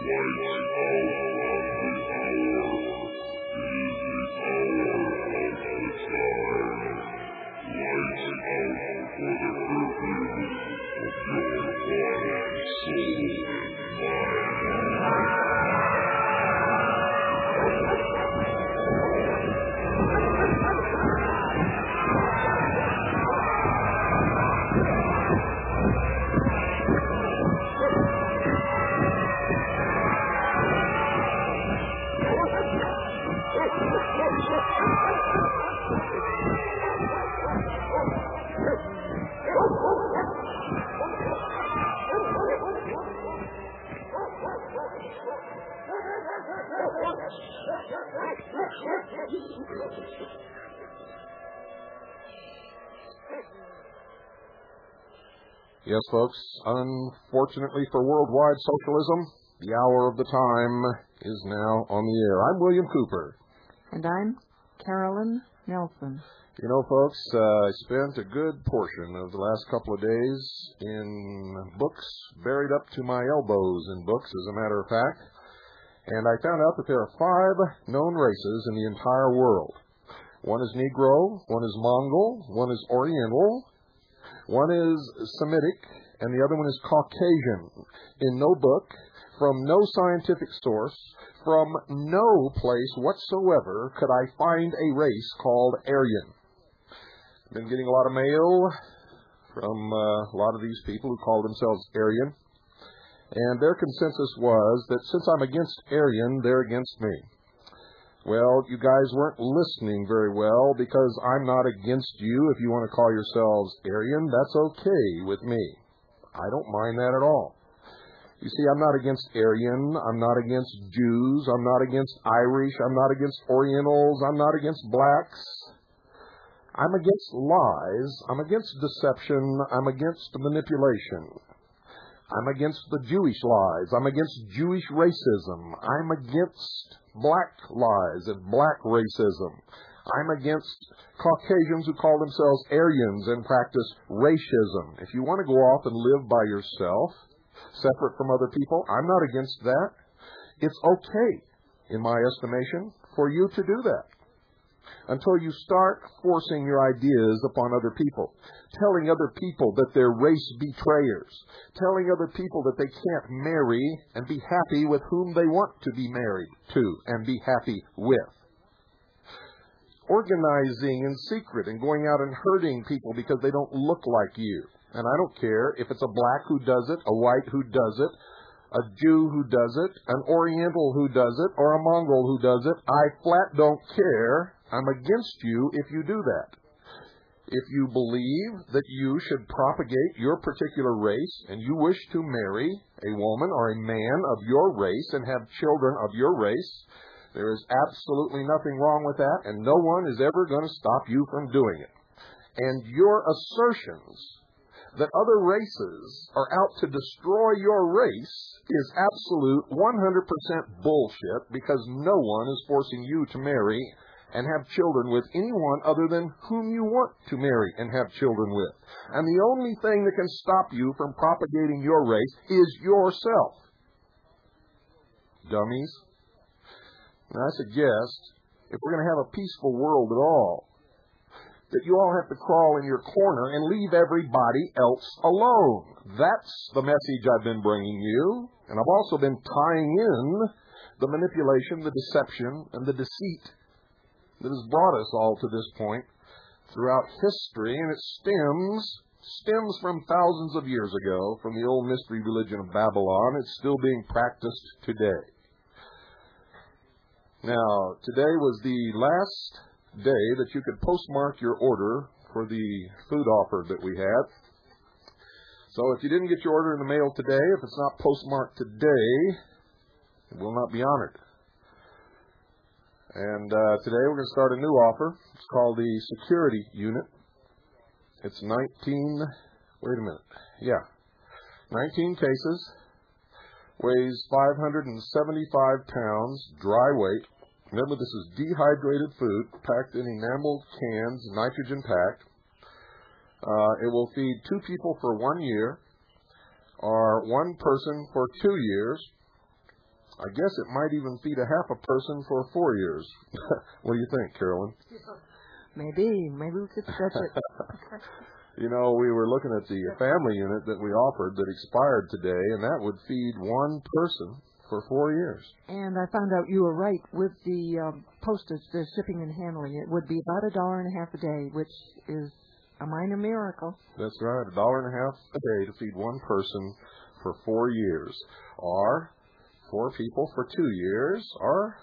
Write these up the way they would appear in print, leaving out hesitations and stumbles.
Yes, folks, unfortunately for worldwide socialism, the hour of the time is now on the air. I'm William Cooper. And I'm Carolyn Nelson. You know, folks, I spent a good portion of the last couple of days in books, buried up to my elbows in books, as a matter of fact, and I found out that there are 5 known races in the entire world. One is Negro, one is Mongol, one is Oriental, one is Semitic, and the other one is Caucasian. In no book, from no scientific source, from no place whatsoever could I find a race called Aryan. I've been getting a lot of mail from a lot of these people who call themselves Aryan, and their consensus was that since I'm against Aryan, they're against me. Well, you guys weren't listening very well, because I'm not against you. If you want to call yourselves Aryan, that's okay with me. I don't mind that at all. You see, I'm not against Aryan, I'm not against Jews, I'm not against Irish, I'm not against Orientals, I'm not against blacks. I'm against lies, I'm against deception, I'm against manipulation. I'm against the Jewish lies, I'm against Jewish racism, I'm against black lies and black racism. I'm against Caucasians who call themselves Aryans and practice racism. If you want to go off and live by yourself, separate from other people, I'm not against that. It's okay, in my estimation, for you to do that. Until you start forcing your ideas upon other people, telling other people that they're race betrayers, telling other people that they can't marry and be happy with whom they want to be married to and be happy with. Organizing in secret and going out and hurting people because they don't look like you. And I don't care if it's a black who does it, a white who does it, a Jew who does it, an Oriental who does it, or a Mongol who does it. I flat don't care. I'm against you if you do that. If you believe that you should propagate your particular race and you wish to marry a woman or a man of your race and have children of your race, there is absolutely nothing wrong with that, and no one is ever going to stop you from doing it. And your assertions that other races are out to destroy your race is absolute 100% bullshit, because no one is forcing you to marry and have children with anyone other than whom you want to marry and have children with. And the only thing that can stop you from propagating your race is yourself. Dummies. And I suggest, if we're going to have a peaceful world at all, that you all have to crawl in your corner and leave everybody else alone. That's the message I've been bringing you. And I've also been tying in the manipulation, the deception, and the deceit that has brought us all to this point throughout history, and it stems from thousands of years ago, from the old mystery religion of Babylon. It's still being practiced today. Now, today was the last day that you could postmark your order for the food offer that we had. So if you didn't get your order in the mail today, if it's not postmarked today, it will not be honored. And today we're going to start a new offer. It's called the Security Unit. It's 19 cases, weighs 575 pounds, dry weight. Remember, this is dehydrated food, packed in enameled cans, nitrogen packed. It will feed 2 people for 1 year, or 1 person for 2 years. I guess it might even feed a half a person for 4 years. What do you think, Carolyn? Maybe we could stretch it. You know, we were looking at the family unit that we offered that expired today, and that would feed one person for 4 years. And I found out you were right with the postage, the shipping and handling. It would be about $1.50 a day, which is a minor miracle. That's right, $1.50 a day to feed one person for 4 years, or 4 people for 2 years, or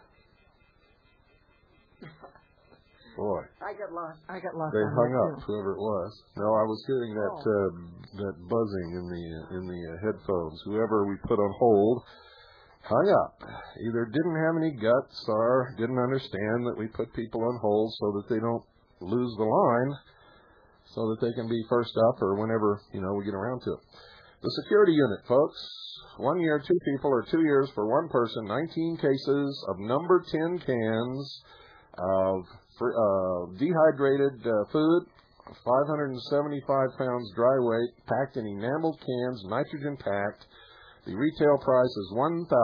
boy. I got lost. They hung up, whoever it was. No, I was hearing that buzzing in the headphones. Whoever we put on hold hung up. Either didn't have any guts or didn't understand that we put people on hold so that they don't lose the line, so that they can be first up or whenever, we get around to it. The security unit, folks. 1 year, 2 people, or 2 years for one person. 19 cases of number 10 cans of dehydrated food, 575 pounds dry weight, packed in enameled cans, nitrogen packed. The retail price is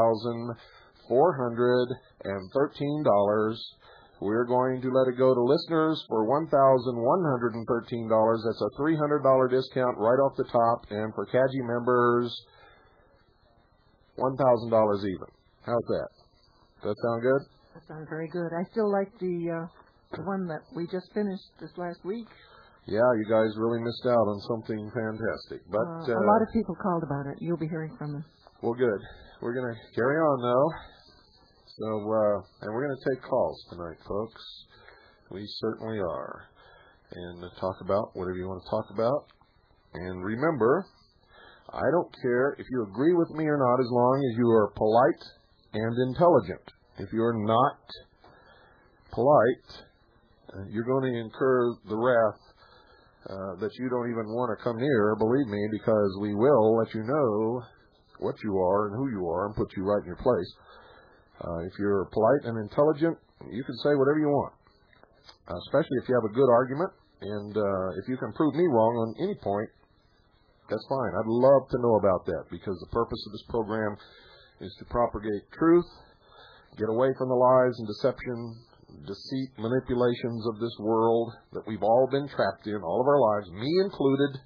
$1,413. We're going to let it go to listeners for $1,113. That's a $300 discount right off the top. And for CAGI members, $1,000 even. How's that? Does that sound good? That sounds very good. I still like the one that we just finished this last week. Yeah, you guys really missed out on something fantastic. But a lot of people called about it. You'll be hearing from them. Well, good. We're going to carry on, though. So, and we're going to take calls tonight, folks. We certainly are. And talk about whatever you want to talk about. And remember, I don't care if you agree with me or not, as long as you are polite and intelligent. If you're not polite, you're going to incur the wrath that you don't even want to come near, believe me, because we will let you know what you are and who you are and put you right in your place. If you're polite and intelligent, you can say whatever you want, especially if you have a good argument. And if you can prove me wrong on any point, that's fine. I'd love to know about that, because the purpose of this program is to propagate truth, get away from the lies and deception, deceit, manipulations of this world that we've all been trapped in all of our lives, me included.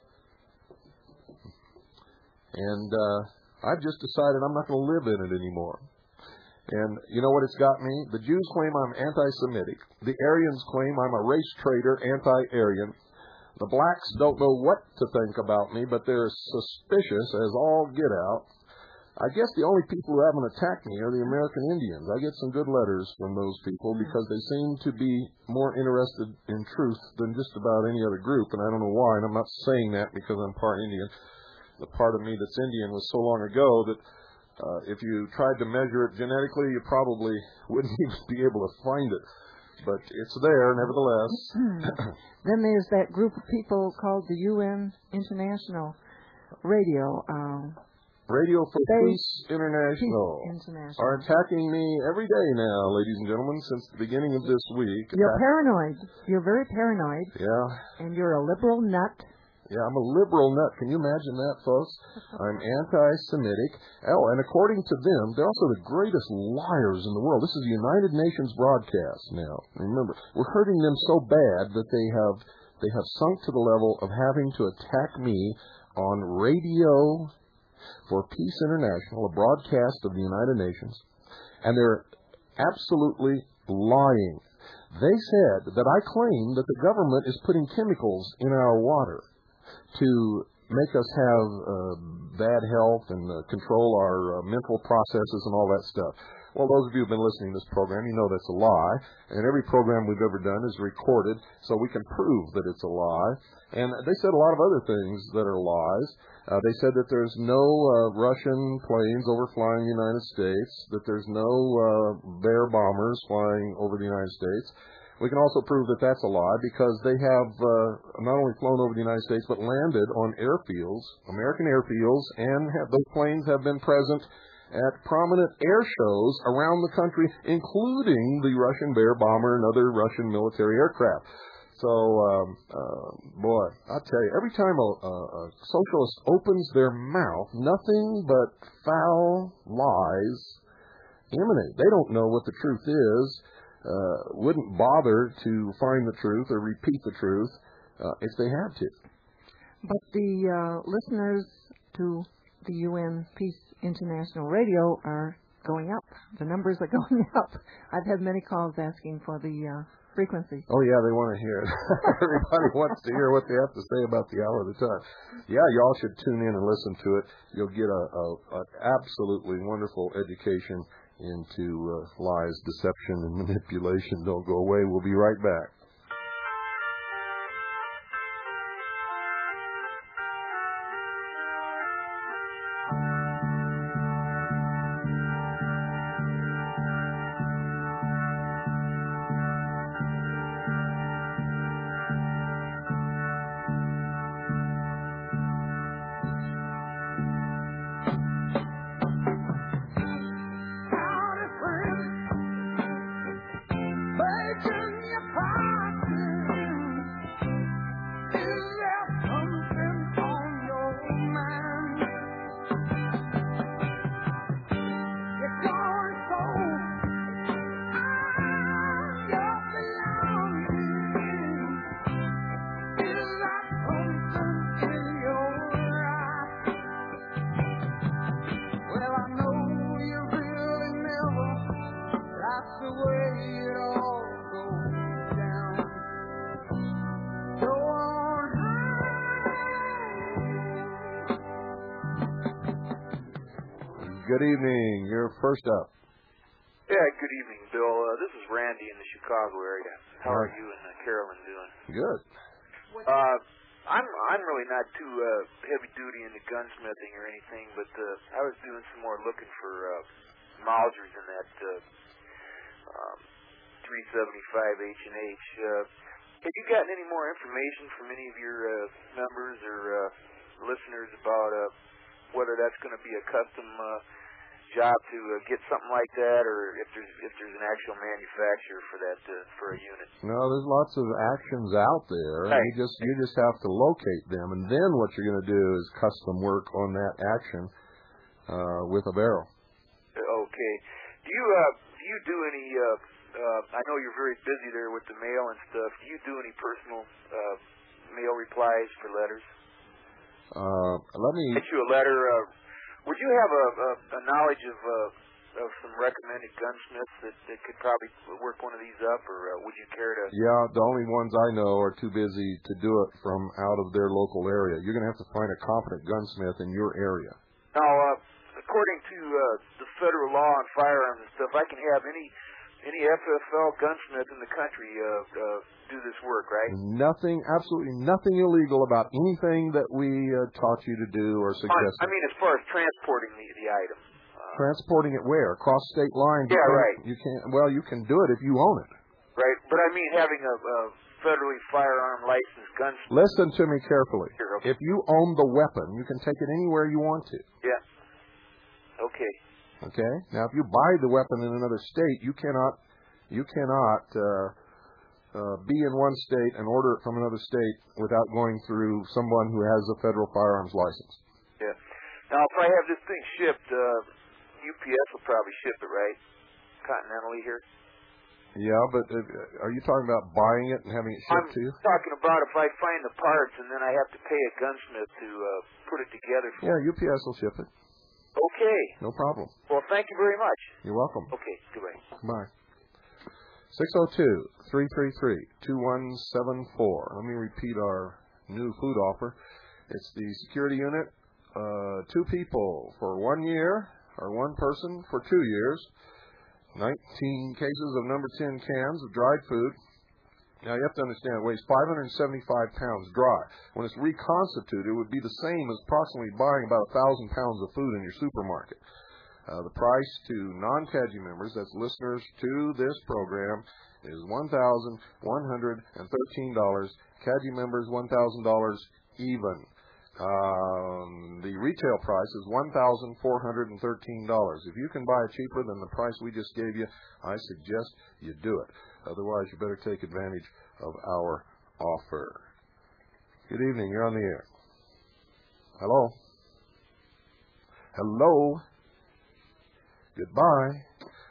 And I've just decided I'm not going to live in it anymore. And you know what it's got me? The Jews claim I'm anti-Semitic. The Aryans claim I'm a race traitor, anti-Aryan. The blacks don't know what to think about me, but they're suspicious as all get out. I guess the only people who haven't attacked me are the American Indians. I get some good letters from those people because they seem to be more interested in truth than just about any other group, and I don't know why, and I'm not saying that because I'm part Indian. The part of me that's Indian was so long ago that if you tried to measure it genetically, you probably wouldn't even be able to find it. But it's there, nevertheless. Then there's that group of people called the UN International Radio. Radio for Peace International are attacking me every day now, ladies and gentlemen, since the beginning of this week. You're paranoid. You're very paranoid. Yeah. And you're a liberal nut. Yeah, I'm a liberal nut. Can you imagine that, folks? I'm anti-Semitic. Oh, and according to them, they're also the greatest liars in the world. This is the United Nations broadcast now. Remember, we're hurting them so bad that they have sunk to the level of having to attack me on Radio for Peace International, a broadcast of the United Nations, and they're absolutely lying. They said that I claim that the government is putting chemicals in our water to make us have bad health and control our mental processes and all that stuff. Well, those of you who have been listening to this program, you know that's a lie. And every program we've ever done is recorded, so we can prove that it's a lie. And they said a lot of other things that are lies. They said that there's no Russian planes overflying the United States, that there's no Bear bombers flying over the United States. We can also prove that that's a lie because they have not only flown over the United States, but landed on airfields, American airfields, and those planes have been present at prominent air shows around the country, including the Russian Bear bomber and other Russian military aircraft. So, boy, I'll tell you, every time a socialist opens their mouth, nothing but foul lies emanate. They don't know what the truth is, wouldn't bother to find the truth or repeat the truth if they had to. But the listeners to the UN Peace International Radio are going up. The numbers are going up. I've had many calls asking for the frequency. Oh, yeah, they want to hear it. Everybody wants to hear what they have to say about the hour of the time. Yeah, y'all should tune in and listen to it. You'll get an absolutely wonderful education into lies, deception, and manipulation. Don't go away. We'll be right back. Good evening. You're first up. Yeah, good evening, Bill. This is Randy in the Chicago area. How are you and Carolyn doing? Good. I'm really not too heavy duty into gunsmithing or anything, but I was doing some more looking for Mausers in that 375 H&H. Have you gotten any more information from any of your members or listeners about whether that's going to be a custom job to get something like that, or if there's an actual manufacturer for that for a unit? No, there's lots of actions out there. Right. You just have to locate them, and then what you're going to do is custom work on that action with a barrel. Okay. Do you do any? I know you're very busy there with the mail and stuff. Do you do any personal mail replies for letters? Let me get you a letter. Would you have a knowledge of some recommended gunsmiths that could probably work one of these up, or would you care to? Yeah, the only ones I know are too busy to do it from out of their local area. You're going to have to find a competent gunsmith in your area. Now, according to the federal law on firearms and stuff, I can have any FFL gunsmith in the country do this work, right? Nothing, absolutely nothing illegal about anything that we taught you to do or suggested. I mean, as far as transporting the item. Transporting it where? Across state lines? Yeah, right. You can't. Well, you can do it if you own it. Right, but I mean having a federally firearm licensed gunsmith. Listen to me carefully. Sure, okay. If you own the weapon, you can take it anywhere you want to. Yeah. Okay. Okay. Now, if you buy the weapon in another state, you cannot be in one state and order it from another state without going through someone who has a federal firearms license. Yeah. Now, if I have this thing shipped, UPS will probably ship it, right? Continentally here. Yeah, but are you talking about buying it and having it shipped to you? I'm talking about if I find the parts and then I have to pay a gunsmith to put it together. Yeah, UPS will ship it. Okay. No problem. Well, thank you very much. You're welcome. Okay, goodbye. Bye. 602-333-2174. Let me repeat our new food offer. It's the security unit, 2 people for 1 year, or 1 person for 2 years. 19 cases of number 10 cans of dried food. Now, you have to understand, it weighs 575 pounds dry. When it's reconstituted, it would be the same as approximately buying about 1,000 pounds of food in your supermarket. The price to non-CAGI members, that's listeners to this program, is $1,113. CAGI members, $1,000 even. The retail price is $1,413. If you can buy it cheaper than the price we just gave you, I suggest you do it. Otherwise, you better take advantage of our offer. Good evening. You're on the air. Hello? Hello? Goodbye.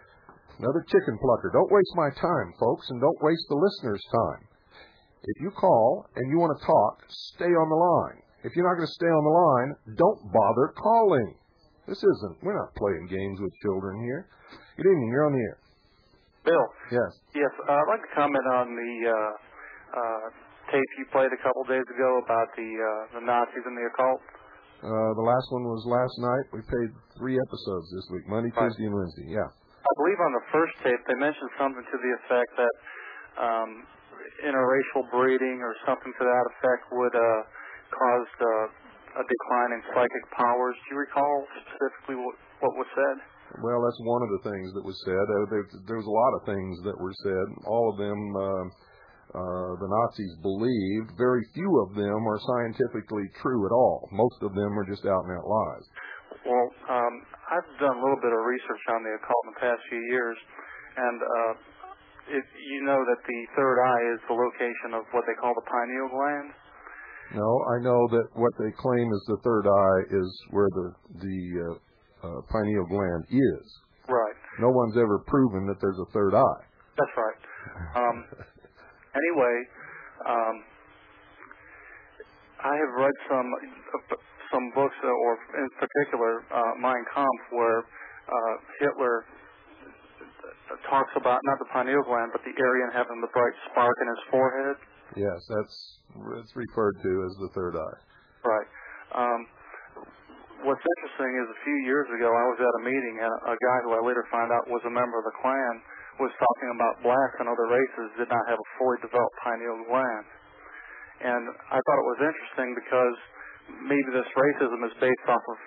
Another chicken plucker. Don't waste my time, folks, and don't waste the listeners' time. If you call and you want to talk, stay on the line. If you're not going to stay on the line, don't bother calling. We're not playing games with children here. Good evening. You're on the air. Bill. Yes. Yes, I'd like to comment on the tape you played a couple days ago about the Nazis and the occult. The last one was last night. We played 3 episodes this week, Monday, Tuesday, and Wednesday. Yeah. I believe on the first tape they mentioned something to the effect that interracial breeding or something to that effect would cause a decline in psychic powers. Do you recall specifically what was said? Well, that's one of the things that was said. There was a lot of things that were said. All of them the Nazis believed. Very few of them are scientifically true at all. Most of them are just out-and-out lies. Well, I've done a little bit of research on the occult in the past few years, and you know that the third eye is the location of what they call the pineal gland? No, I know that what they claim is the third eye is where the pineal gland is. Right. No one's ever proven that there's a third eye. That's right. Anyway, I have read some books, or in particular, Mein Kampf, where Hitler talks about not the pineal gland, but the Aryan having the bright spark in his forehead. Yes, it's referred to as the third eye. Right. What's interesting is a few years ago I was at a meeting, and a guy who I later found out was a member of the Klan was talking about blacks and other races did not have a fully developed pineal gland. And I thought it was interesting because maybe this racism is based off of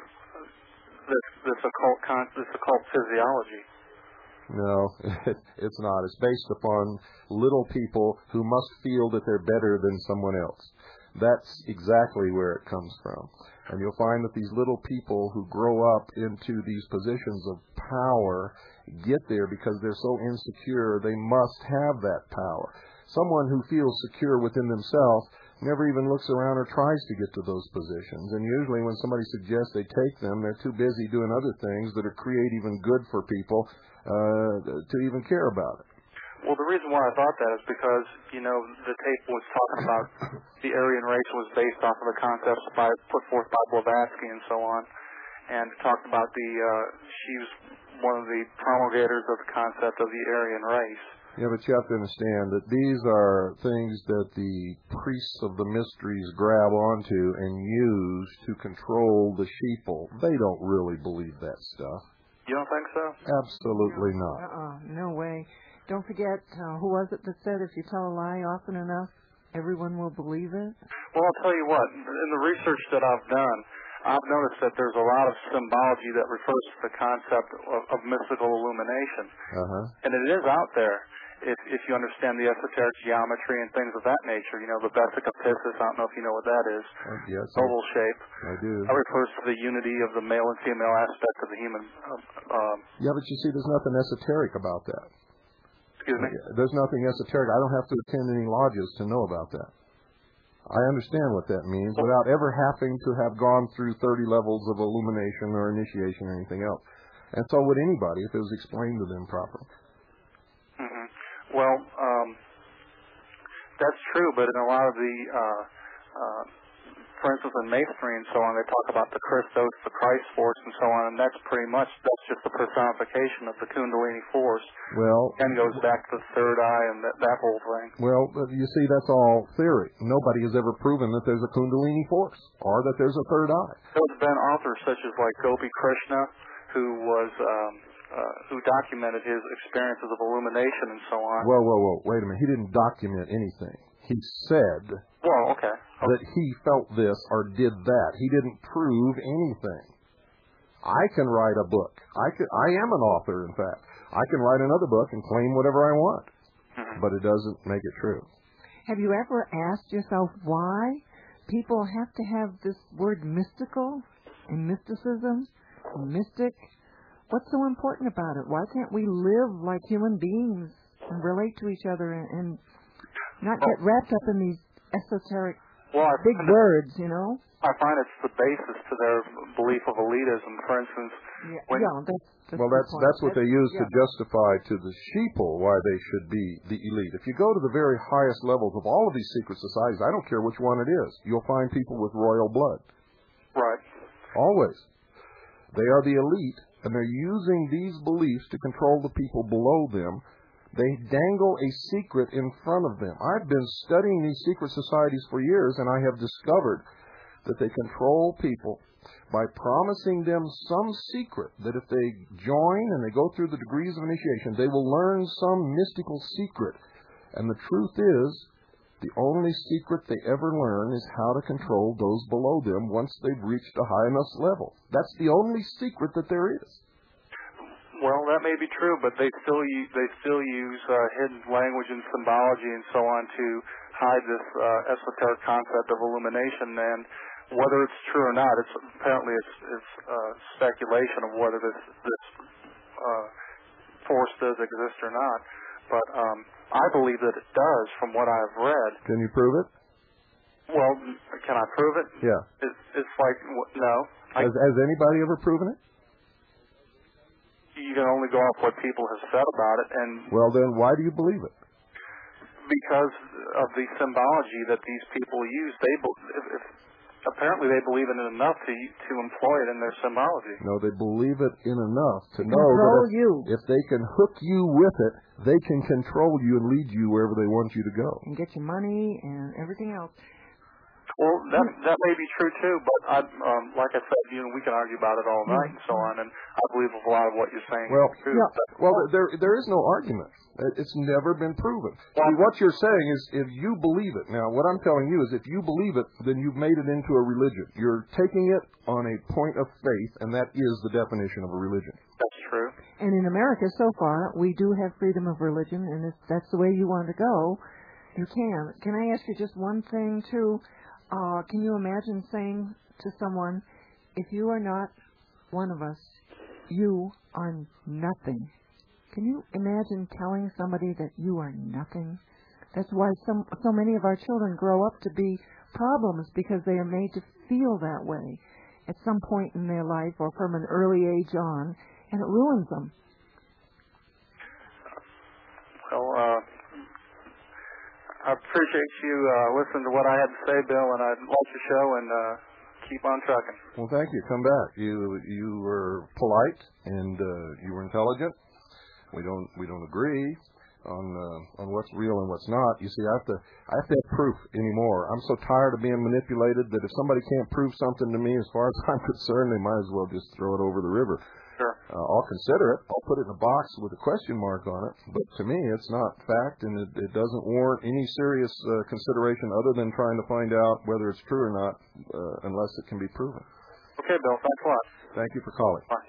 this occult physiology. No, it's not. It's based upon little people who must feel that they're better than someone else. That's exactly where it comes from. And you'll find that these little people who grow up into these positions of power get there because they're so insecure they must have that power. Someone who feels secure within themselves never even looks around or tries to get to those positions. And usually when somebody suggests they take them, they're too busy doing other things that are create even good for people to even care about it. Well, the reason why I thought that is because, the tape was talking about the Aryan race was based off of the concepts put forth by Blavatsky and so on, and talked about she was one of the promulgators of the concept of the Aryan race. Yeah, but you have to understand that these are things that the priests of the mysteries grab onto and use to control the sheeple. They don't really believe that stuff. You don't think so? Absolutely not. No way. Don't forget, who was it that said if you tell a lie often enough, everyone will believe it? Well, I'll tell you what. In the research that I've done, I've noticed that there's a lot of symbology that refers to the concept of mystical illumination. And it is out there if you understand the esoteric geometry and things of that nature. The Vesica Piscis, I don't know if you know what that is. Yes. Oval shape. I do. That refers to the unity of the male and female aspect of the human. Yeah, but you see, there's nothing esoteric about that. Excuse me? There's nothing esoteric. I don't have to attend any lodges to know about that. I understand what that means without ever having to have gone through 30 levels of illumination or initiation or anything else. And so would anybody if it was explained to them properly. Mm-hmm. Well, that's true, but in a lot of the, for instance, in Masonry and so on, they talk about the Christos, the Christ force, and so on, and that's just the personification of the Kundalini force. Well, and goes back to the third eye and that whole thing. Well, you see, that's all theory. Nobody has ever proven that there's a Kundalini force or that there's a third eye. There's been authors such as like Gopi Krishna, who was who documented his experiences of illumination and so on. Whoa, wait a minute. He didn't document anything. He said that he felt this or did that. He didn't prove anything. I can write a book. I am an author, in fact. I can write another book and claim whatever I want, but it doesn't make it true. Have you ever asked yourself why people have to have this word mystical and mysticism, mystic? What's so important about it? Why can't we live like human beings and relate to each other and not get wrapped up in these esoteric big words, I find it's the basis to their belief of elitism. For instance, that's what they use to justify to the sheeple why they should be the elite. If you go to the very highest levels of all of these secret societies, I don't care which one it is, you'll find people with royal blood. Right. Always. They are the elite, and they're using these beliefs to control the people below them. They dangle a secret in front of them. I've been studying these secret societies for years, and I have discovered that they control people by promising them some secret that if they join and they go through the degrees of initiation, they will learn some mystical secret. And the truth is, the only secret they ever learn is how to control those below them once they've reached a high enough level. That's the only secret that there is. Well, that may be true, but they still use hidden language and symbology and so on to hide this esoteric concept of illumination. And whether it's true or not, it's speculation of whether this force does exist or not. But I believe that it does, from what I've read. Can you prove it? Well, can I prove it? Yeah. It's like, no. Has anybody ever proven it? You can only go off what people have said about it. And well, then why do you believe it? Because of the symbology that these people use. Apparently they believe in it enough to employ it in their symbology. No, they believe it in enough to know that if they can hook you with it, they can control you and lead you wherever they want you to go. And get your money and everything else. Well, that may be true too, but like I said, we can argue about it all night and so on, and I believe a lot of what you're saying is true. Well, there is no argument. It's never been proven. See, what you're saying is if you believe it. Now, what I'm telling you is if you believe it, then you've made it into a religion. You're taking it on a point of faith, and that is the definition of a religion. That's true. And in America, so far, we do have freedom of religion, and if that's the way you want to go, you can. Can I ask you just one thing, too? Can you imagine saying to someone, if you are not one of us, you are nothing? Can you imagine telling somebody that you are nothing? That's why so many of our children grow up to be problems, because they are made to feel that way at some point in their life or from an early age on, and it ruins them. Well, I appreciate you listening to what I had to say, Bill, and I'd like your show and keep on trucking. Well, thank you. Come back. You were polite and you were intelligent. We don't agree on what's real and what's not. You see, I have to have proof anymore. I'm so tired of being manipulated that if somebody can't prove something to me, as far as I'm concerned, they might as well just throw it over the river. Sure. I'll consider it. I'll put it in a box with a question mark on it. But to me, it's not fact, and it doesn't warrant any serious consideration other than trying to find out whether it's true or not, unless it can be proven. Okay, Bill. Thanks a lot. Thank you for calling. Bye.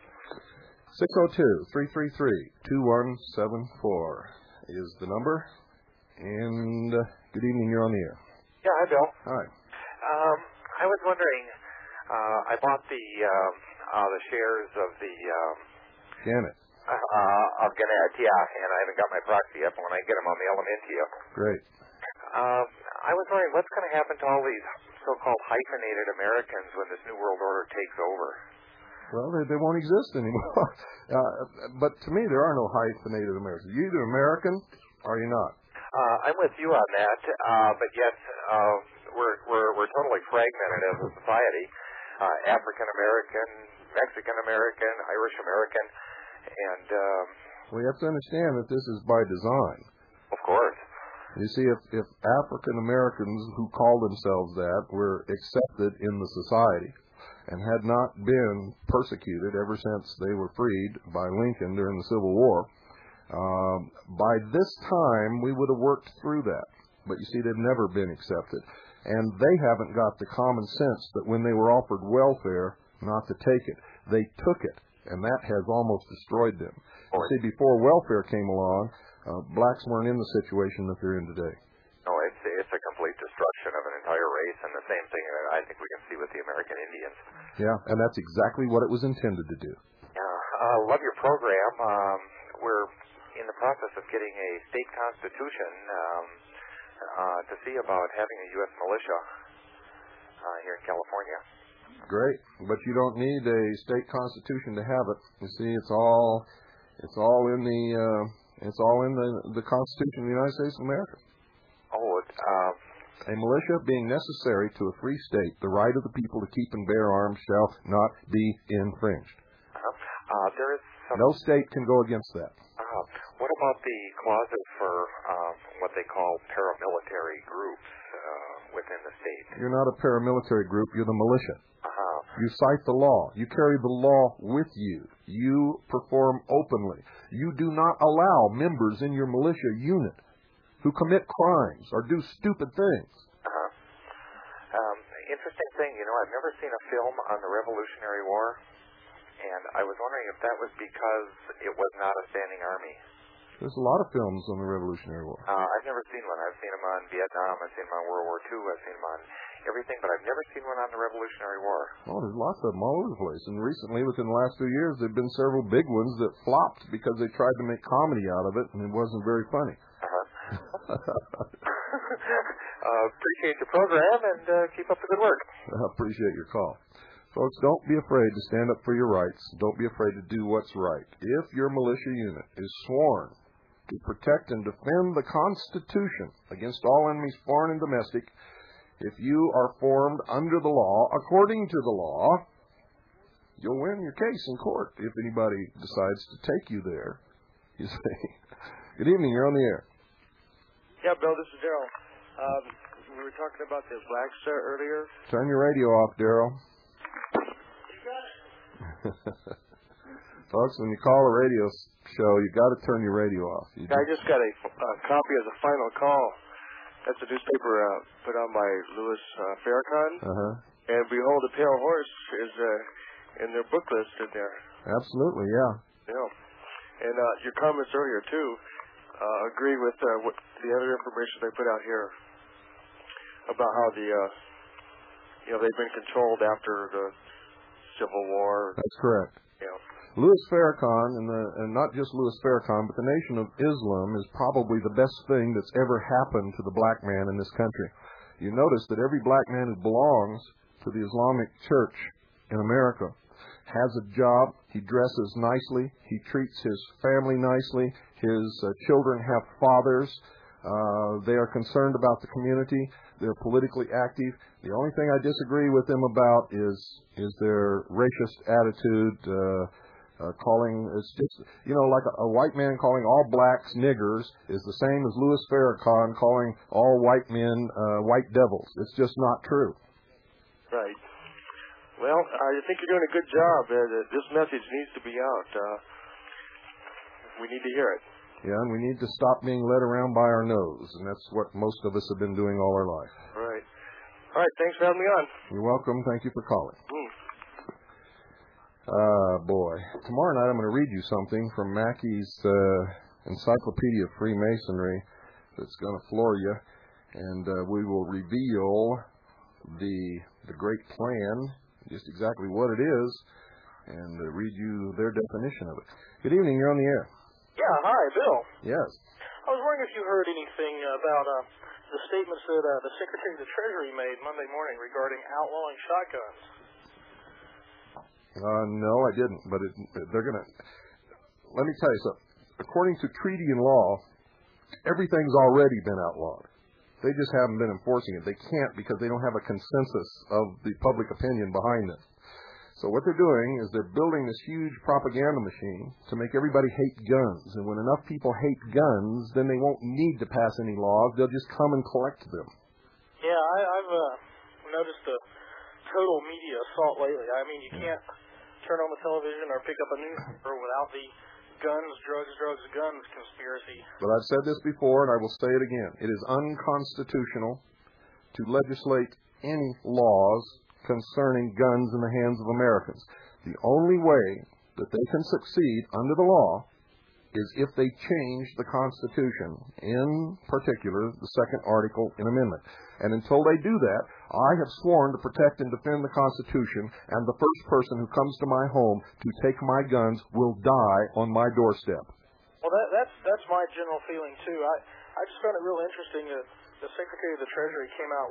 602-333-2174 is the number. And good evening. You're on the air. Yeah, hi, Bill. Hi. I was wondering, I bought the shares of the Gannett. of Gannett, yeah, and I haven't got my proxy up. When I get them, I'll mail them in to you. Great. I was wondering what's going to happen to all these so-called hyphenated Americans when this New World Order takes over. Well, they won't exist anymore. But to me, there are no hyphenated Americans. You're either American or you're not. I'm with you on that, but yet we're totally fragmented as a society. African American, Mexican American, Irish American, and we have to understand that this is by design. Of course. You see, if African Americans who call themselves that were accepted in the society and had not been persecuted ever since they were freed by Lincoln during the Civil War, by this time we would have worked through that. But you see, they've never been accepted. And they haven't got the common sense that when they were offered welfare, not to take it. They took it, and that has almost destroyed them. You see, before welfare came along, blacks weren't in the situation that they're in today. No, it's a complete destruction of an entire race, and the same thing that I think we can see with the American Indians. Yeah, and that's exactly what it was intended to do. Yeah, love your program. We're in the process of getting a state constitution to see about having a U.S. militia. here in California. Great, but you don't need a state constitution to have it. You see, it's all in the Constitution of the United States of America. A militia being necessary to a free state, the right of the people to keep and bear arms shall not be infringed. There is no state can go against that. What about the clauses for what they call paramilitary groups within the state? You're not a paramilitary group. You're the militia. You cite the law. You carry the law with you. You perform openly. You do not allow members in your militia unit who commit crimes or do stupid things. Interesting thing, I've never seen a film on the Revolutionary War, and I was wondering if that was because it was not a standing army. There's a lot of films on the Revolutionary War. I've never seen one. I've seen them on Vietnam. I've seen them on World War II. I've seen them on everything, but I've never seen one on the Revolutionary War. Oh, there's lots of them all over the place. And recently, within the last 2 years, there have been several big ones that flopped because they tried to make comedy out of it, and it wasn't very funny. Appreciate your program, and keep up the good work. I appreciate your call. Folks, don't be afraid to stand up for your rights. Don't be afraid to do what's right. If your militia unit is sworn to protect and defend the Constitution against all enemies, foreign and domestic, if you are formed under the law, according to the law, you'll win your case in court if anybody decides to take you there. You say, good evening, you're on the air. Yeah, Bill, this is Daryl. We were talking about the blacks earlier. Turn your radio off, Daryl. You got it. Folks, when you call a radio show, you got to turn your radio off. I just got a copy of the Final Call. That's a newspaper put on by Louis Farrakhan. And behold, the Pale Horse is in their book list in there. Absolutely, yeah. Yeah. And your comments earlier, too, agree with what the other information they put out here about how they've been controlled after the Civil War. That's correct. Yeah. Louis Farrakhan, and not just Louis Farrakhan, but the Nation of Islam is probably the best thing that's ever happened to the black man in this country. You notice that every black man who belongs to the Islamic Church in America has a job, he dresses nicely, he treats his family nicely, his children have fathers, they are concerned about the community, they're politically active. The only thing I disagree with them about is their racist attitude, calling, it's just, like a white man calling all blacks niggers is the same as Louis Farrakhan calling all white men white devils. It's just not true. Right. Well, I think you're doing a good job. This message needs to be out. We need to hear it. Yeah, and we need to stop being led around by our nose, and that's what most of us have been doing all our life. Right. All right, thanks for having me on. You're welcome. Thank you for calling. Boy. Tomorrow night I'm going to read you something from Mackey's Encyclopedia of Freemasonry that's going to floor you, and we will reveal the great plan, just exactly what it is, and read you their definition of it. Good evening, you're on the air. Yeah, hi, Bill. Yes. I was wondering if you heard anything about the statements that the Secretary of the Treasury made Monday morning regarding outlawing shotguns. No, I didn't, but they're going to... Let me tell you something. According to treaty and law, everything's already been outlawed. They just haven't been enforcing it. They can't because they don't have a consensus of the public opinion behind them. So what they're doing is they're building this huge propaganda machine to make everybody hate guns. And when enough people hate guns, then they won't need to pass any laws. They'll just come and collect them. Yeah, I've noticed a total media assault lately. I mean, you can't turn on the television or pick up a newspaper without the guns, guns conspiracy. But I've said this before, and I will say it again. It is unconstitutional to legislate any laws concerning guns in the hands of Americans. The only way that they can succeed under the law is if they change the Constitution, in particular the second article in amendment. And until they do that, I have sworn to protect and defend the Constitution, and the first person who comes to my home to take my guns will die on my doorstep. Well, that's my general feeling, too. I just found it real interesting that the Secretary of the Treasury came out with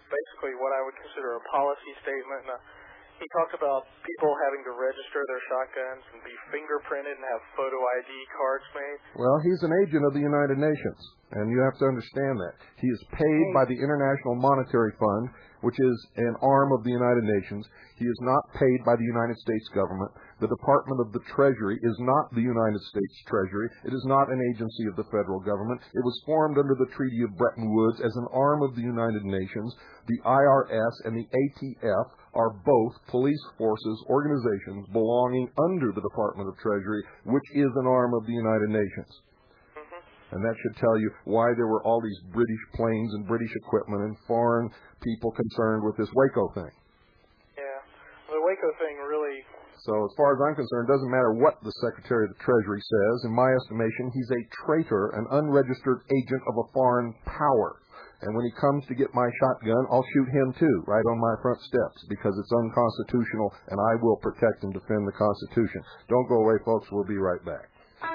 basically what I would consider a policy statement. And, he talked about people having to register their shotguns and be fingerprinted and have photo ID cards made. Well, he's an agent of the United Nations, and you have to understand that. He is paid by the International Monetary Fund, which is an arm of the United Nations. He is not paid by the United States government. The Department of the Treasury is not the United States Treasury. It is not an agency of the federal government. It was formed under the Treaty of Bretton Woods as an arm of the United Nations. The IRS and the ATF are both police forces, organizations belonging under the Department of Treasury, which is an arm of the United Nations. And that should tell you why there were all these British planes and British equipment and foreign people concerned with this Waco thing. Yeah, the Waco thing really... So as far as I'm concerned, it doesn't matter what the Secretary of the Treasury says. In my estimation, he's a traitor, an unregistered agent of a foreign power. And when he comes to get my shotgun, I'll shoot him too, right on my front steps, because it's unconstitutional, and I will protect and defend the Constitution. Don't go away, folks. We'll be right back.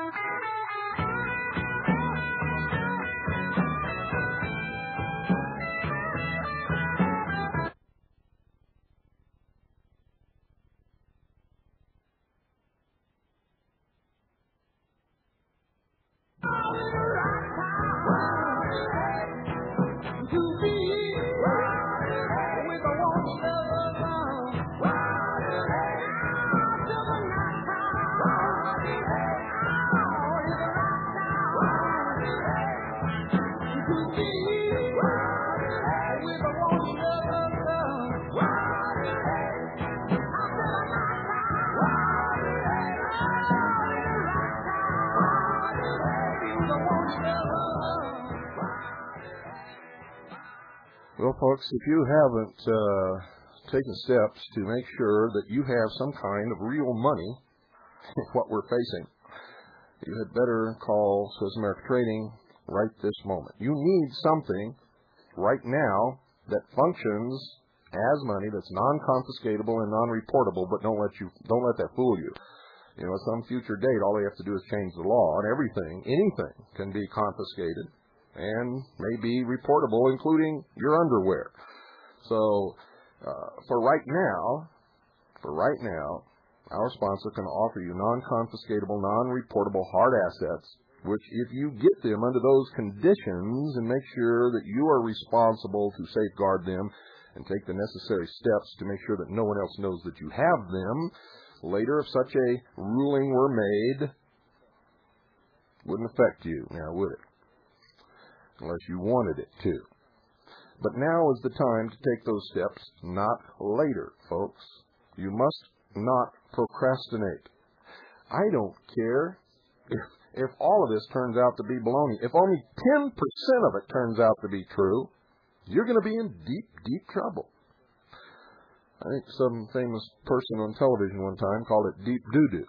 Well, folks, if you haven't taken steps to make sure that you have some kind of real money, what we're facing, you had better call Swiss America Trading right this moment. You need something right now that functions as money that's non-confiscatable and non-reportable, but don't let that fool you. You know, at some future date, all they have to do is change the law, and anything can be confiscated and may be reportable, including your underwear. So, for right now, our sponsor can offer you non-confiscatable, non-reportable hard assets, which if you get them under those conditions and make sure that you are responsible to safeguard them and take the necessary steps to make sure that no one else knows that you have them, later if such a ruling were made, wouldn't affect you, now would it? Unless you wanted it to. But now is the time to take those steps, not later, folks. You must not procrastinate. I don't care if all of this turns out to be baloney. If only 10% of it turns out to be true, you're going to be in deep, deep trouble. I think some famous person on television one time called it deep doo-doo.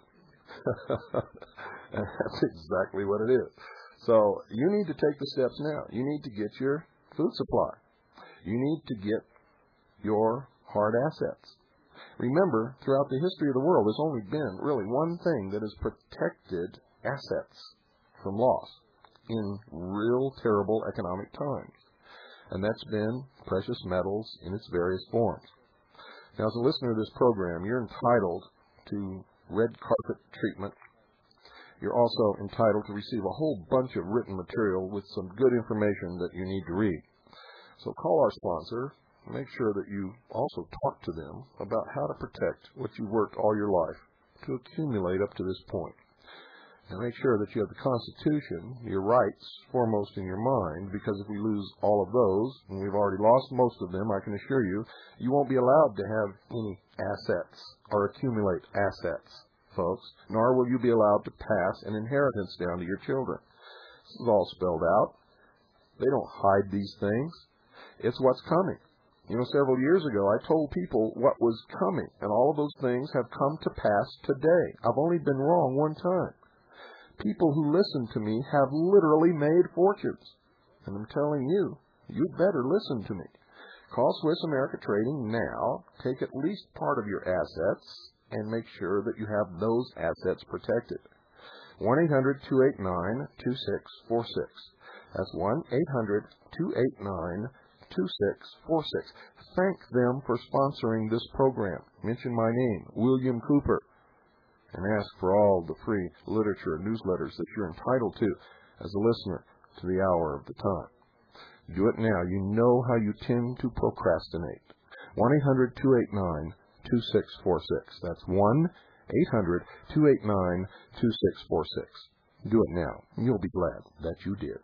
And that's exactly what it is. So you need to take the steps now. You need to get your food supply. You need to get your hard assets. Remember, throughout the history of the world, there's only been really one thing that has protected assets from loss in real terrible economic times. And that's been precious metals in its various forms. Now, as a listener to this program, you're entitled to red carpet treatment. You're also entitled to receive a whole bunch of written material with some good information that you need to read. So call our sponsor. Make sure that you also talk to them about how to protect what you've worked all your life to accumulate up to this point. And make sure that you have the Constitution, your rights, foremost in your mind, because if we lose all of those, and we've already lost most of them, I can assure you, you won't be allowed to have any assets or accumulate assets, folks, nor will you be allowed to pass an inheritance down to your children. This is all spelled out. They don't hide these things. It's what's coming. You know, several years ago, I told people what was coming, and all of those things have come to pass today. I've only been wrong one time. People who listen to me have literally made fortunes. And I'm telling you, you'd better listen to me. Call Swiss America Trading now, take at least part of your assets, and make sure that you have those assets protected. 1-800-289-2646. That's 1-800-289-2646. Thank them for sponsoring this program. Mention my name, William Cooper, and ask for all the free literature and newsletters that you're entitled to as a listener to the hour of the time. Do it now. You know how you tend to procrastinate. 1-800-289-2646. That's 1-800-289-2646. Do it now. You'll be glad that you did.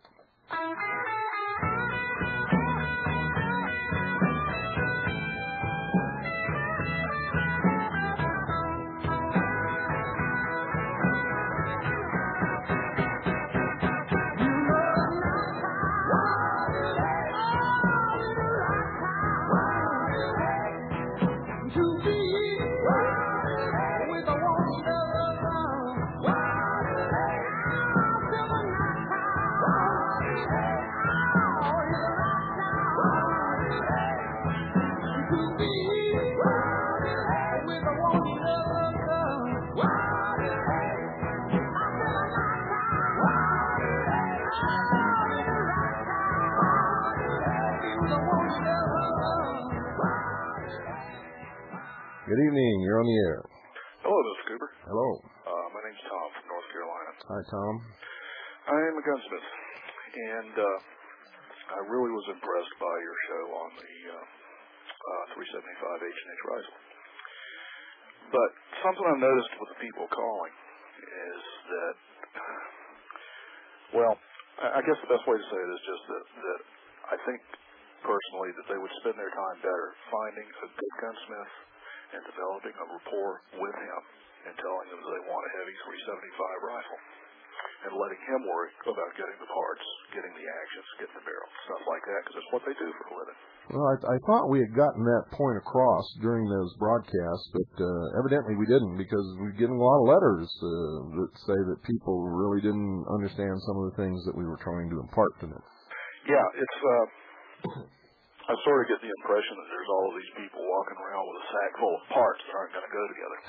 Good evening. You're on the air. Hello, Mr. Cooper. Hello. My name's Tom from North Carolina. Hi, Tom. I am a gunsmith, and I really was impressed by your show on the 375 H&H rifle. But something I've noticed with the people calling is that, well, I guess the best way to say it is just that I think personally that they would spend their time better finding a good gunsmith and developing a rapport with him and telling them they want a heavy 375 rifle and letting him worry about getting the parts, getting the actions, getting the barrel, stuff like that, because it's what they do for a living. Well, I thought we had gotten that point across during those broadcasts, but evidently we didn't, because we're getting a lot of letters that say that people really didn't understand some of the things that we were trying to impart to them. Yeah, it's... I sort of get the impression that there's all of these people walking around with a sack full of parts that aren't going to go together.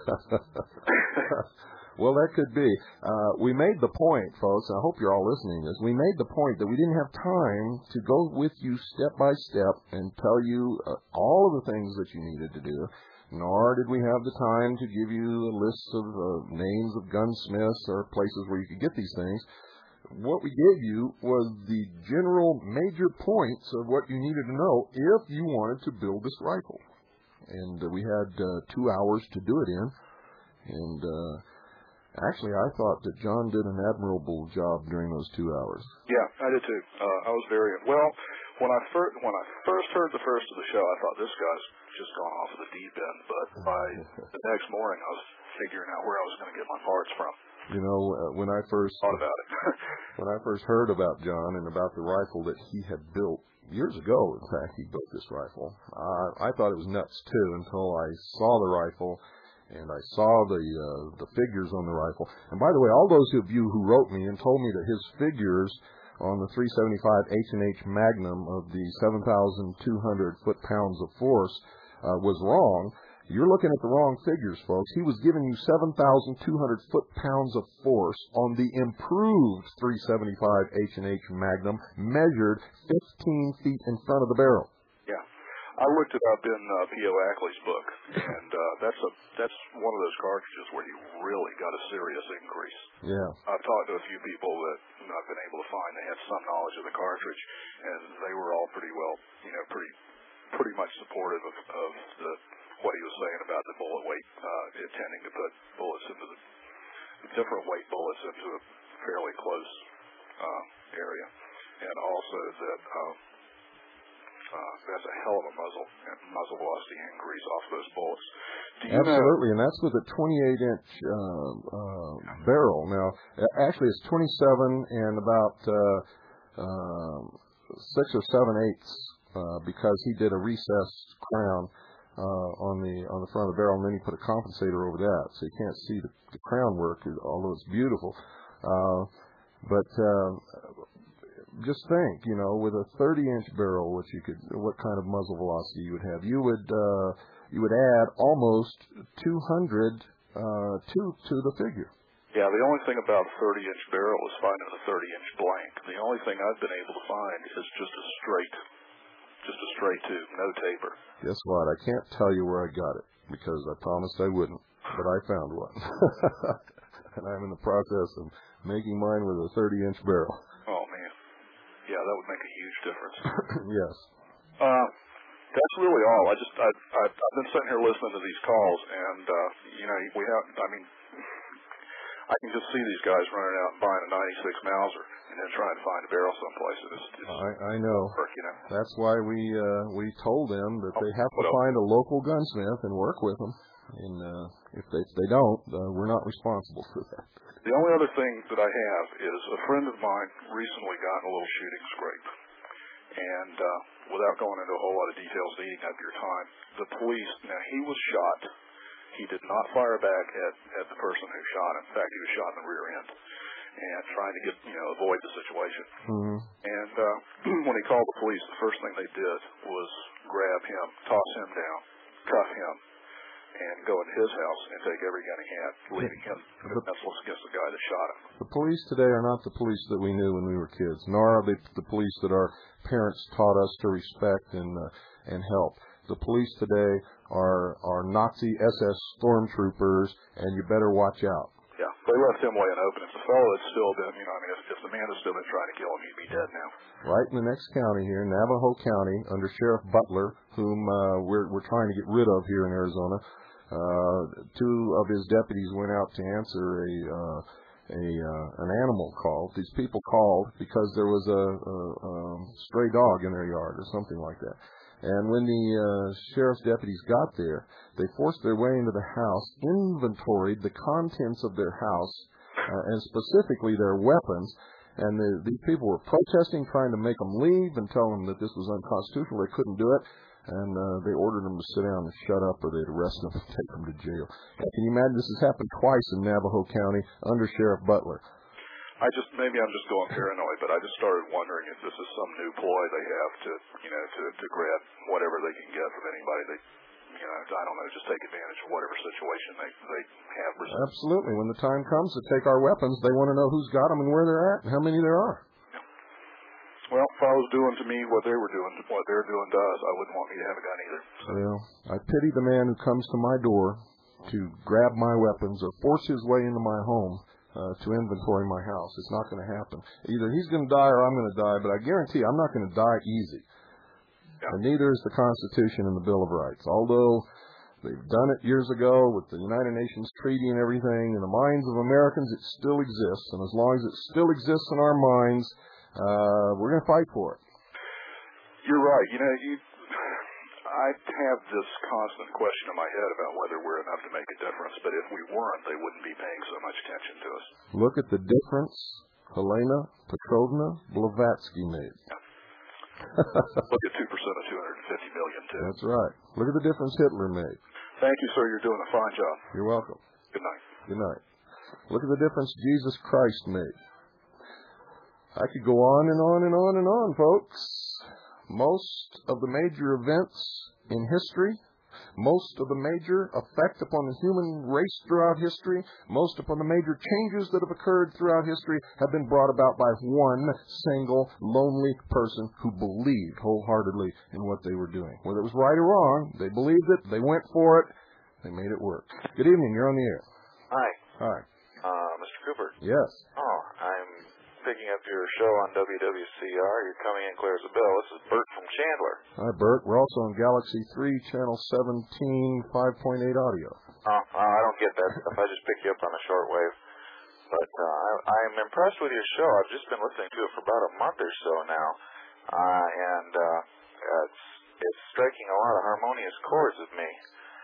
Well, that could be. We made the point, folks, I hope you're all listening to this, we made the point that we didn't have time to go with you step by step and tell you all of the things that you needed to do, nor did we have the time to give you a list of names of gunsmiths or places where you could get these things. What we gave you was the general major points of what you needed to know if you wanted to build this rifle. And we had 2 hours to do it in. And actually, I thought that John did an admirable job during those 2 hours. Yeah, I did too. I was very well. When I first heard the first of the show, I thought this guy's just gone off of the deep end. But by the next morning, I was figuring out where I was going to get my parts from. You know, when I first thought about it, when I first heard about John and about the rifle that he had built years ago, in fact, he built this rifle. I thought it was nuts too until I saw the rifle and I saw the figures on the rifle. And by the way, all those of you who wrote me and told me that his figures on the 375 H&H Magnum of the 7,200 foot-pounds of force was wrong. You're looking at the wrong figures, folks. He was giving you 7,200 foot-pounds of force on the improved 375 H&H Magnum, measured 15 feet in front of the barrel. Yeah. I looked it up in P.O. Ackley's book, and that's one of those cartridges where you really got a serious increase. Yeah. I've talked to a few people that I've been able to find. They had some knowledge of the cartridge, and they were all pretty well, pretty much supportive of what he was saying about the bullet weight, intending to put bullets into the different weight bullets into a fairly close area, and also that that's a hell of a muzzle velocity increase off those bullets. Absolutely, and that's with a 28-inch barrel. Now, actually, it's 27 and about 6 or 7/8 because he did a recessed crown on the front of the barrel, and then he put a compensator over that, so you can't see the crown work, although it's beautiful. But just think, with a 30-inch barrel, what kind of muzzle velocity you would have? You would add almost 200 to the figure. Yeah, the only thing about a 30-inch barrel is finding a 30-inch blank. The only thing I've been able to find is just a straight just a straight tube, no taper. Guess what? I can't tell you where I got it because I promised I wouldn't, but I found one. And I'm in the process of making mine with a 30-inch barrel. Oh, man. Yeah, that would make a huge difference. Yes. That's really all. I've been sitting here listening to these calls, and, I can just see these guys running out and buying a 96 Mauser and then trying to find a barrel someplace. I know. Work, That's why we told them that they have to find a local gunsmith and work with them. And if they don't, we're not responsible for that. The only other thing that I have is a friend of mine recently got in a little shooting scrape. And without going into a whole lot of details to eating up your time, the police, now he was shot. He did not fire back at the person who shot him. In fact, he was shot in the rear end and trying to avoid the situation. Mm-hmm. And when he called the police, the first thing they did was grab him, toss him down, cuff him, and go into his house and take every gun he had, leaving him defenseless against the guy that shot him. The police today are not the police that we knew when we were kids, nor are they the police that our parents taught us to respect and help. The police today are Nazi SS stormtroopers, and you better watch out. Yeah, they left him laying open. If the fellow had still been, if the man had still been trying to kill him, he'd be dead now. Right in the next county here, Navajo County, under Sheriff Butler, whom we're trying to get rid of here in Arizona. Two of his deputies went out to answer an animal call. These people called because there was a stray dog in their yard or something like that. And when the sheriff's deputies got there, they forced their way into the house, inventoried the contents of their house, and specifically their weapons. And these people were protesting, trying to make them leave and tell them that this was unconstitutional. They couldn't do it. And they ordered them to sit down and shut up or they'd arrest them and take them to jail. Can you imagine? This has happened twice in Navajo County under Sheriff Butler. Maybe I'm just going paranoid, but I just started wondering if this is some new ploy they have to grab whatever they can get from anybody. I don't know, just take advantage of whatever situation they have. Absolutely. When the time comes to take our weapons, they want to know who's got them and where they're at and how many there are. Well, if I was doing to me what they're doing to us, I wouldn't want me to have a gun either. Well, I pity the man who comes to my door to grab my weapons or force his way into my home to inventory my house. It's not going to happen. Either he's going to die or I'm going to die, but I guarantee I'm not going to die easy. Yeah. And neither is the Constitution and the Bill of Rights. Although they've done it years ago with the United Nations Treaty and everything, in the minds of Americans it still exists. And as long as it still exists in our minds, we're going to fight for it. You're right. I have this constant question in my head about whether we're enough to make a difference, but if we weren't, they wouldn't be paying so much attention to us. Look at the difference Helena Petrovna Blavatsky made. Look at 2% of 250 million, too. That's right. Look at the difference Hitler made. Thank you, sir. You're doing a fine job. You're welcome. Good night. Good night. Look at the difference Jesus Christ made. I could go on and on and on and on, folks. Most of the major events in history, most of the major effect upon the human race throughout history, most upon the major changes that have occurred throughout history have been brought about by one single lonely person who believed wholeheartedly in what they were doing. Whether it was right or wrong, they believed it, they went for it, they made it work. Good evening, you're on the air. Hi. Hi. Mr. Cooper. Yes. Oh, I'm picking up your show on WWCR. You're coming in clear as a bell. This is Bert from Chandler. Hi, Bert. We're also on Galaxy 3, Channel 17, 5.8 audio. Oh, I don't get that stuff. I just pick you up on the shortwave. But I'm impressed with your show. I've just been listening to it for about a month or so now. And it's striking a lot of harmonious chords with me.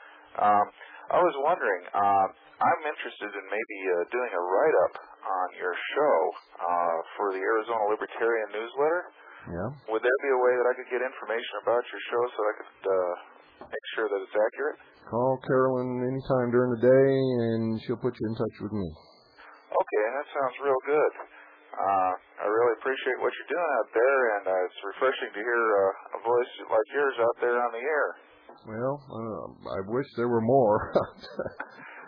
I was wondering, I'm interested in maybe doing a write-up on your show for the Arizona Libertarian newsletter. Yeah. Would there be a way that I could get information about your show so I could make sure that it's accurate? Call Carolyn anytime during the day, and she'll put you in touch with me. Okay, that sounds real good. I really appreciate what you're doing out there, and it's refreshing to hear a voice like yours out there on the air. Well, I wish there were more.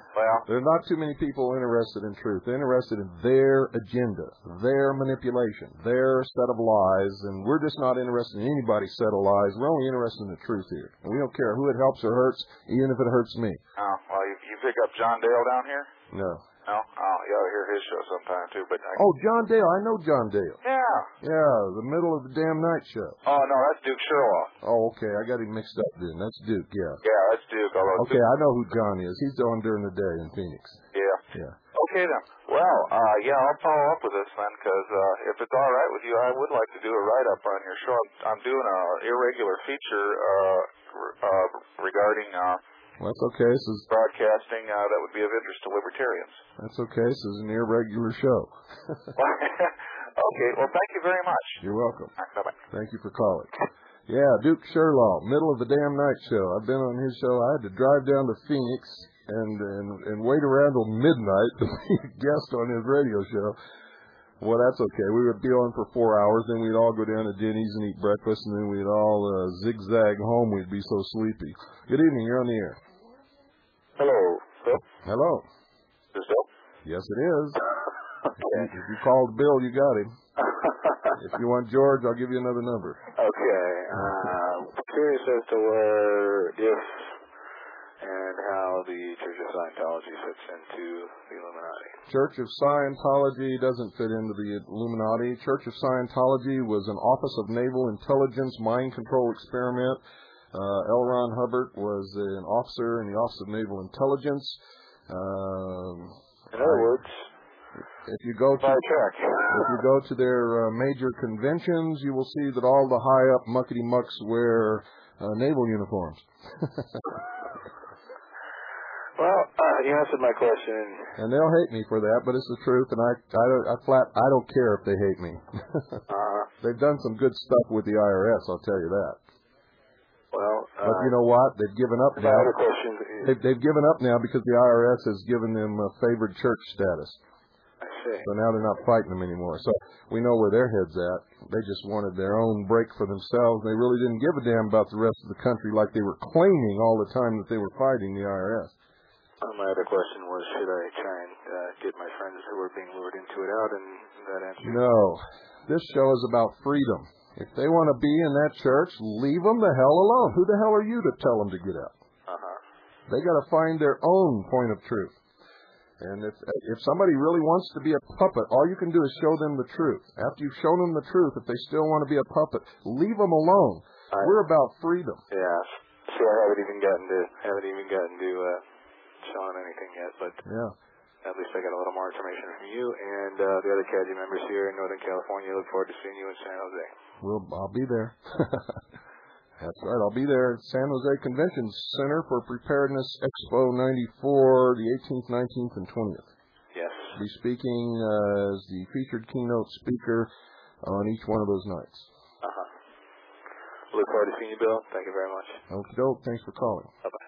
Well, there are not too many people interested in truth. They're interested in their agenda, their manipulation, their set of lies, and we're just not interested in anybody's set of lies. We're only interested in the truth here. And we don't care who it helps or hurts, even if it hurts me. oh, well, you pick up John Dale down here? No. No? Oh, you ought to hear his show sometime, too. But Oh, John Dale. I know John Dale. yeah. Yeah, the middle of the damn night show. Oh, no, that's Duke Sherlock. Oh, okay. I got him mixed up then. That's Duke, yeah. Yeah, that's Duke. Although Okay, I know who John is. He's on during the day in Phoenix. Yeah. Yeah. Okay, then. Well, yeah, I'll follow up with this then, because if it's all right with you, I would like to do a write-up on your show. I'm doing an irregular feature regarding Well, that's okay. This is broadcasting that would be of interest to libertarians. That's okay. This is an irregular show. Okay, well, thank you very much. You're welcome. Bye-bye. Thank you for calling. Yeah, Duke Sherlock, middle of the damn night show. I've been on his show. I had to drive down to Phoenix and wait around till midnight to be a guest on his radio show. Well, that's okay. We would be on for 4 hours, then we'd all go down to Denny's and eat breakfast, and then we'd all zigzag home. We'd be so sleepy. Good evening. You're on the air. Hello, Bill. Hello. Is Bill? Yes, it is. Okay. If you called Bill, you got him. If you want George, I'll give you another number. Okay. Curious as to where, if, and how the Church of Scientology fits into the Illuminati. Church of Scientology doesn't fit into the Illuminati. Church of Scientology was an Office of Naval Intelligence mind control experiment. L. Ron Hubbard was an officer in the Office of Naval Intelligence. In other words, if you go to their major conventions, you will see that all the high up muckety mucks wear naval uniforms. Well, you answered my question. And they'll hate me for that, but it's the truth, and I don't care if they hate me. They've done some good stuff with the IRS, I'll tell you that. Well, but you know what? They've given up now. They've given up now because the IRS has given them favored church status. I see. So now they're not fighting them anymore. So we know where their head's at. They just wanted their own break for themselves. They really didn't give a damn about the rest of the country like they were claiming all the time that they were fighting the IRS. My other question was, should I try and get my friends who are being lured into it out, and that answer? No. This show is about freedom. If they want to be in that church, leave them the hell alone. Who the hell are you to tell them to get out? They got to find their own point of truth. And if somebody really wants to be a puppet, all you can do is show them the truth. After you've shown them the truth, if they still want to be a puppet, leave them alone. We're about freedom. Yeah. See, I haven't even gotten to showing anything yet, but yeah. At least I got a little more information from you and the other CADU members here in Northern California. Look forward to seeing you in San Jose. I'll be there. That's right. I'll be there at San Jose Convention Center for Preparedness Expo 94, the 18th, 19th, and 20th. Yes. I'll be speaking as the featured keynote speaker on each one of those nights. Look forward to seeing you, Bill. Thank you very much. Okie doke. Thanks for calling. Bye-bye.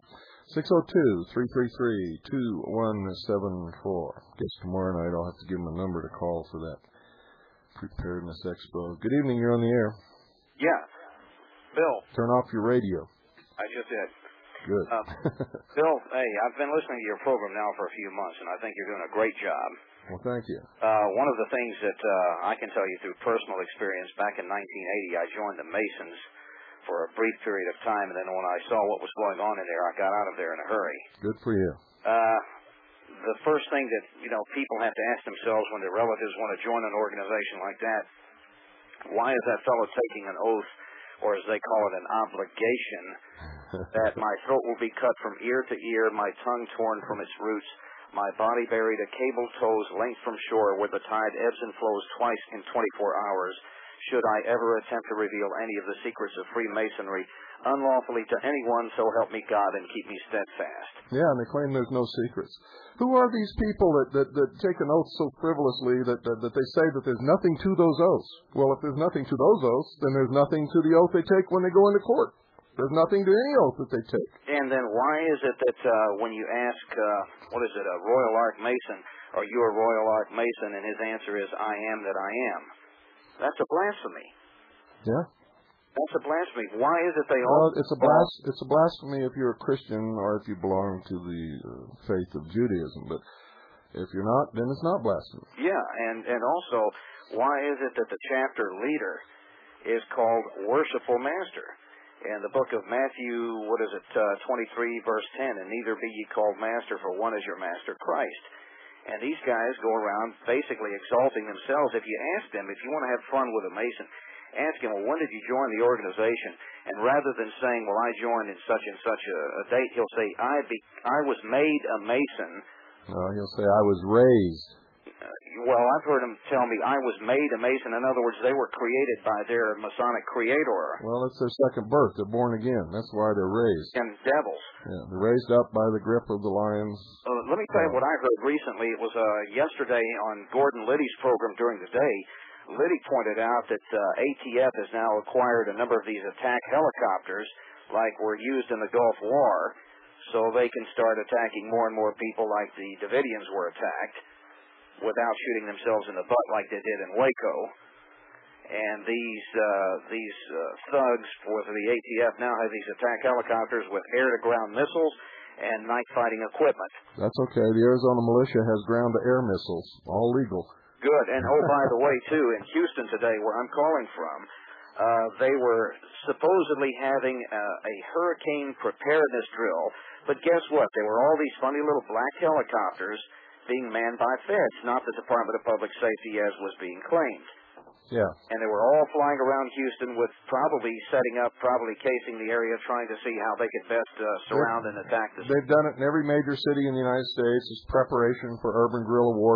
602-333-2174. Guess tomorrow night I'll have to give them a number to call for that Preparedness Expo. Good evening. You're on the air. Yeah. Bill. Turn off your radio. I just did. Good. Bill, hey, I've been listening to your program now for a few months, and I think you're doing a great job. Well, thank you. One of the things that I can tell you through personal experience, back in 1980, I joined the Masons for a brief period of time, and then when I saw what was going on in there, I got out of there in a hurry. Good for you. The first thing that, people have to ask themselves when their relatives want to join an organization like that, why is that fellow taking an oath, or as they call it, an obligation, that my throat will be cut from ear to ear, my tongue torn from its roots, my body buried a cable toes length from shore where the tide ebbs and flows twice in 24 hours, should I ever attempt to reveal any of the secrets of Freemasonry unlawfully to anyone, so help me God and keep me steadfast. Yeah, and they claim there's no secrets. Who are these people that take an oath so frivolously that they say that there's nothing to those oaths? Well, if there's nothing to those oaths, then there's nothing to the oath they take when they go into court. There's nothing to any oath that they take. And then why is it that when you ask, a Royal Arch Mason, are you a Royal Arch Mason, and his answer is, I am that I am? That's a blasphemy. Yeah. That's a blasphemy. Why is it they Well, all... it's a blasphemy if you're a Christian or if you belong to the faith of Judaism. But if you're not, then it's not blasphemy. Yeah, and also, why is it that the chapter leader is called Worshipful Master? In the book of Matthew, 23, verse 10, and neither be ye called master, for one is your master, Christ. And these guys go around basically exalting themselves. If you ask them, if you want to have fun with a Mason, ask him, well, when did you join the organization? And rather than saying, well, I joined in such and such a date, he'll say, I was made a Mason. No, he'll say, I was raised. Well, I've heard him tell me, I was made a Mason. In other words, they were created by their Masonic creator. Well, it's their second birth. They're born again. That's why they're raised. And devils. Yeah, they're raised up by the grip of the lions. Let me tell you what I heard recently. It was yesterday on Gordon Liddy's program during the day. Liddy pointed out that ATF has now acquired a number of these attack helicopters like were used in the Gulf War, so they can start attacking more and more people like the Davidians were attacked without shooting themselves in the butt like they did in Waco. And these thugs for the ATF now have these attack helicopters with air-to-ground missiles and night fighting equipment. That's okay. The Arizona militia has ground-to-air missiles, all legal. Good. And, oh, by the way, too, in Houston today, where I'm calling from, they were supposedly having a hurricane preparedness drill. But guess what? There were all these funny little black helicopters being manned by feds, not the Department of Public Safety as was being claimed. Yeah. And they were all flying around Houston with probably setting up, probably casing the area, trying to see how they could best surround and attack the city. They've done it in every major city in the United States. It's preparation for urban guerrilla war.